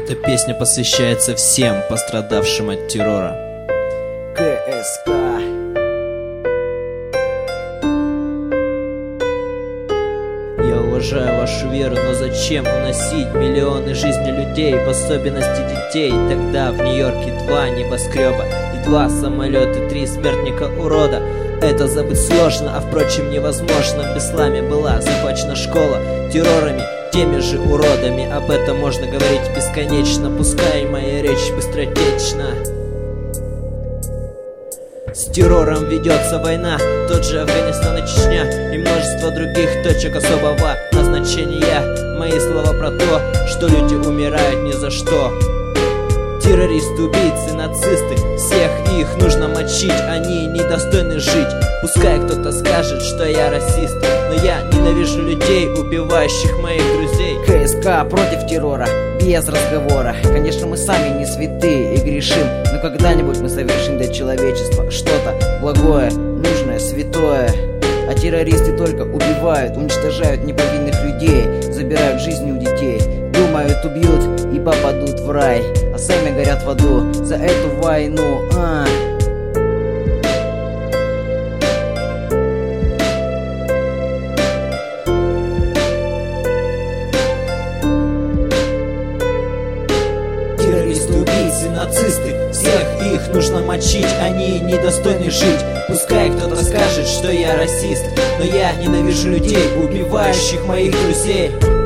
Эта песня посвящается всем пострадавшим от террора. КСК. Я уважаю вашу веру, но зачем уносить миллионы жизней людей, в особенности детей? Тогда в Нью-Йорке 2 небоскреба и 2 самолета, 3 смертника урода. Это забыть сложно, а впрочем невозможно. В исламе была захвачена школа террорами, теми же уродами. Об этом можно говорить бесконечно, пускай моя речь быстротечна. С террором ведется война, тот же Афганистан и Чечня, и множество других точек особого назначения. Мои слова про то, что люди умирают ни за что. Террористы, убийцы, нацисты, всех их нужно мочить, они недостойны жить. Пускай кто-то скажет, что я расист, но я ненавижу людей, убивающих моих друзей. КСК против террора, без разговора. Конечно, мы сами не святые и грешим, но когда-нибудь мы совершим для человечества что-то благое, нужное, святое. А террористы только убивают, уничтожают неповинных людей, забирают жизни у детей. Думают, убьют и попадут в рай, а сами горят в аду за эту войну. Террористы, убийцы, нацисты, всех их нужно мочить, они недостойны жить. Пускай кто-то скажет, что я расист, но я ненавижу людей, убивающих моих друзей.